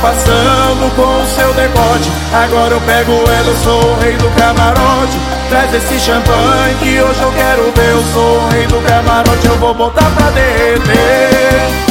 passando com o seu decote. Agora eu pego ela, eu sou o rei do camarote. Traz esse champanhe que hoje eu quero ver. Eu sou o rei do camarote, eu vou botar pra derreter.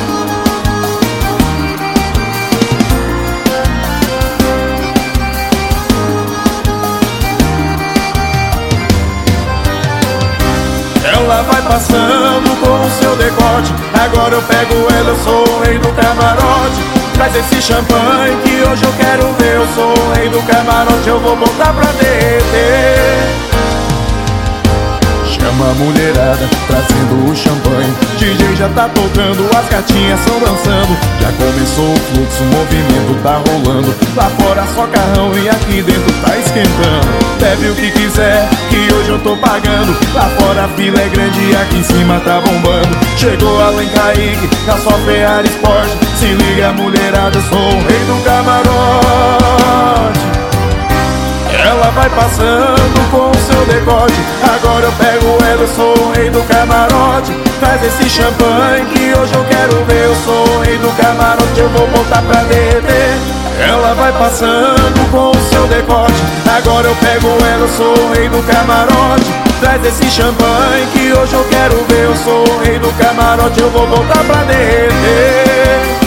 Ela vai passando com o seu decote. Agora eu pego ela, eu sou o rei do camarote. Traz esse champanhe que hoje eu quero ver. Eu sou o rei do camarote, eu vou botar pra derreter. Chama a mulherada, trazendo o champanhe. DJ já tá tocando, as gatinhas estão dançando. Já começou o fluxo, o movimento tá rolando. Lá fora só carrão e aqui dentro tá esquentando. Bebe o que quiser, que hoje eu tô pagando. Lá fora a fila é grande e aqui em cima tá bombando. Chegou Allen Kaique, na sua Ferrari Sport. Se liga mulherada, eu sou o rei do camarote. Ela vai passando com o seu decote. Agora eu pego ela, eu sou o rei do camarote. Traz esse champanhe que hoje eu quero ver. Eu sou o rei do camarote, eu vou botar pra derreter. Ela vai passando com o seu decote. Agora eu pego ela, eu sou o rei do camarote. Traz esse champanhe que hoje eu quero ver. Eu sou o rei do camarote, eu vou botar pra derreter.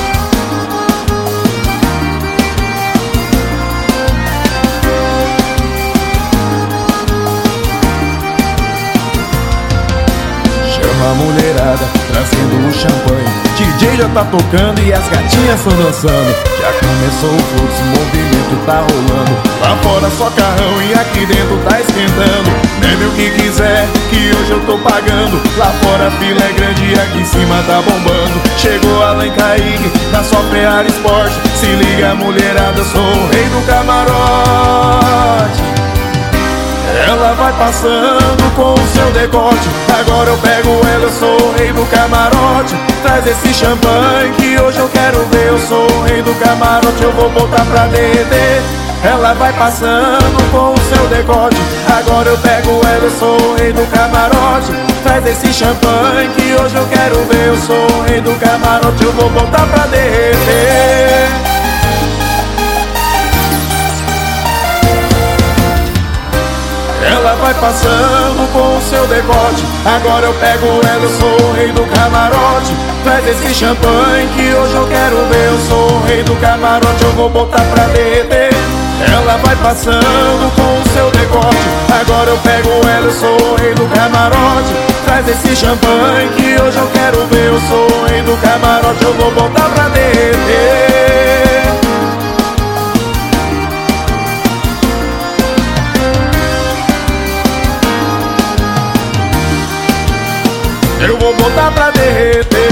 A mulherada trazendo o champanhe. DJ já tá tocando e as gatinhas estão dançando. Já começou o fluxo, o movimento tá rolando. Lá fora só carrão e aqui dentro tá esquentando. Bebe o que quiser, que hoje eu tô pagando. Lá fora a fila é grande e aqui em cima tá bombando. Chegou Allen Kaique, na sua Ferrari Sport. Se liga mulherada, eu sou o rei do camarote. Ela vai passando com o seu decote. Agora eu pego ela, eu sou o rei do camarote. Traz esse champanhe que hoje eu quero ver. Eu sou o rei do camarote, eu vou botar pra derreter. Ela vai passando com o seu decote. Agora eu pego ela, eu sou o rei do camarote. Traz esse champanhe que hoje eu quero ver. Eu sou o rei do camarote, eu vou botar pra derreter. Ela vai passando com o seu decote. Agora eu pego ela, eu sou o rei do camarote. Traz esse champanhe que hoje eu quero ver. Eu sou o rei do camarote, eu vou botar pra derreter. Ela vai passando com o seu decote. Agora eu pego ela, eu sou o rei do camarote. Traz esse champanhe que hoje eu quero ver. Eu sou o rei do camarote, eu vou botar pra derreter. Eu vou botar pra derreter.